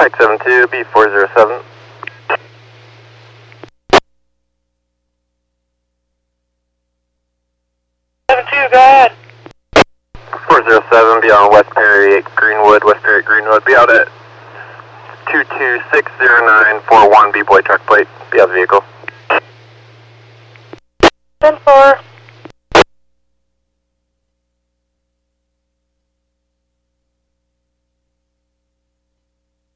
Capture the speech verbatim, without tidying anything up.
Pike seven two, B four zero seven. seven two, go ahead. four zero seven, be on West Perry, Greenwood, West Perry, Greenwood. Be out at two two six zero nine four one, B-Boy truck plate. Be out of the vehicle. ten four.